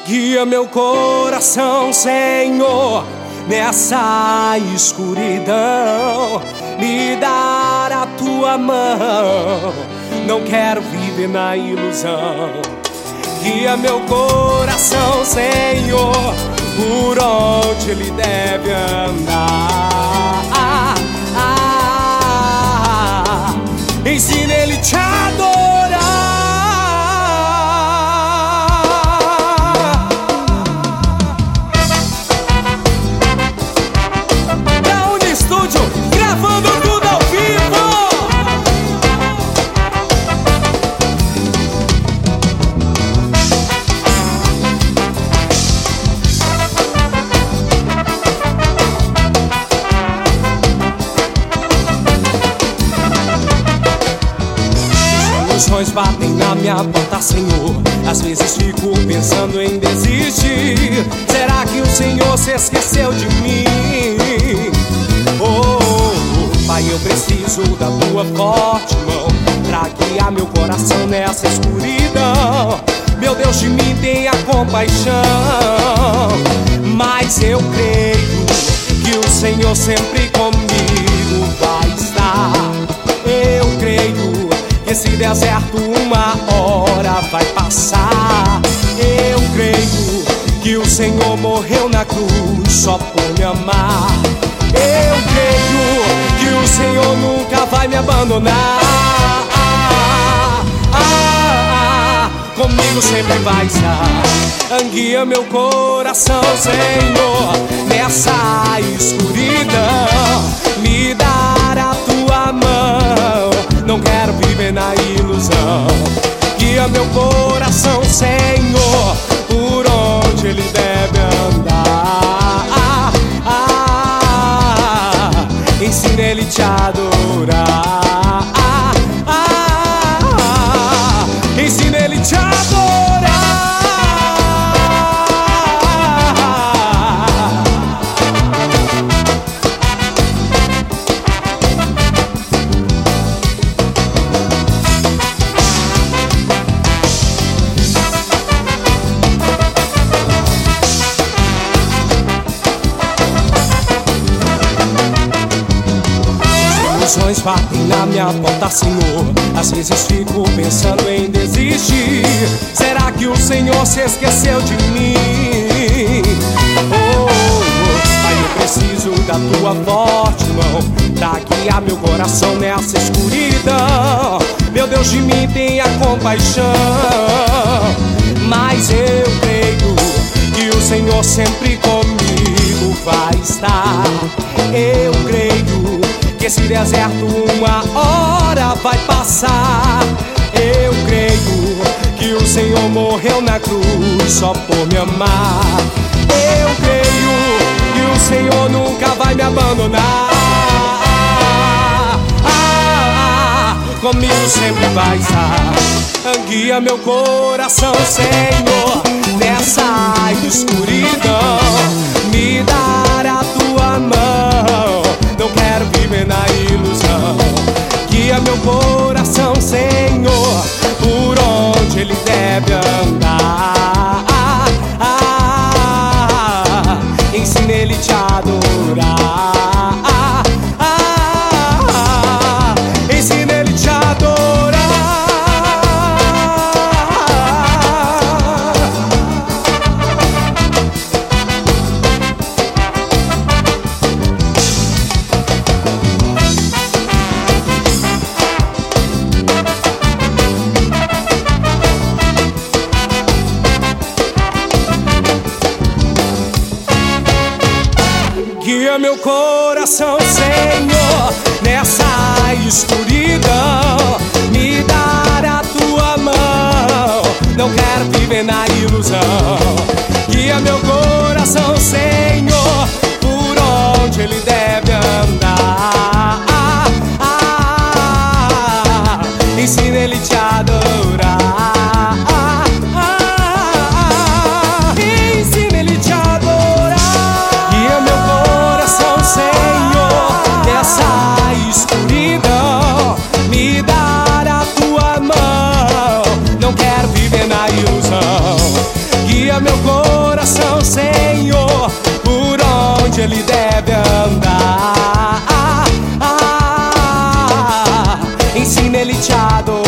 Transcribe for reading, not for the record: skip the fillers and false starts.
Guia meu coração, Senhor, nessa escuridão. Me dar a tua mão, não quero viver na ilusão. Guia meu coração, Senhor, por onde ele deve andar. Ensina ele te adorar. Down Studio, gravando tudo ao vivo. Sonhos batem na minha porta, Senhor. Às vezes fico pensando em desistir. Será que o Senhor se esqueceu de mim? Oh, Pai, eu preciso da tua forte mão pra guiar meu coração nessa escuridão. Meu Deus, de mim tenha compaixão. Mas eu creio que o Senhor sempre comigo vai estar. Eu creio que esse deserto uma hora vai passar. Eu creio que o Senhor morreu na cruz só por me amar. Eu creio que o Senhor nunca vai me abandonar. Comigo sempre vai estar. Guia meu coração, Senhor, nessa escuridão. Me dar a tua mão, não quero viver na ilusão. Guia meu coração, Senhor, por onde ele deve andar. Ensina ele te adorar. Ensina ele te adorar. Sonhos batem na minha porta, Senhor. Às vezes fico pensando em desistir. Será que o Senhor se esqueceu de mim? Oh, Pai, eu preciso da tua forte mão pra guiar meu coração nessa escuridão. Meu Deus, de mim tenha compaixão. Mas eu creio que o Senhor sempre comigo vai estar. Eu creio que esse deserto uma hora vai passar. Eu creio que o Senhor morreu na cruz só por me amar. Eu creio que o Senhor nunca vai me abandonar. Comigo sempre vai estar. Guia meu coração, Senhor, nessa escuridão. Me dar a tua mão, não quero viver na ilusão. Guia meu coração, Senhor, por onde ele deve andar. Ensina ele te adorar. Ensina ele te adorar. Guia meu coração, Senhor, nessa escuridão. Me dar a tua mão, não quero viver na ilusão. Guia meu coração, Senhor, por onde ele deve andar. Ensina ele te adorar. Ensina ele te adorar. Guia meu coração, Senhor, nessa escuridão. Me dar a tua mão, não quero viver na ilusão. Guia meu coração. onde ele deve andar. Ensina ele te a adorar.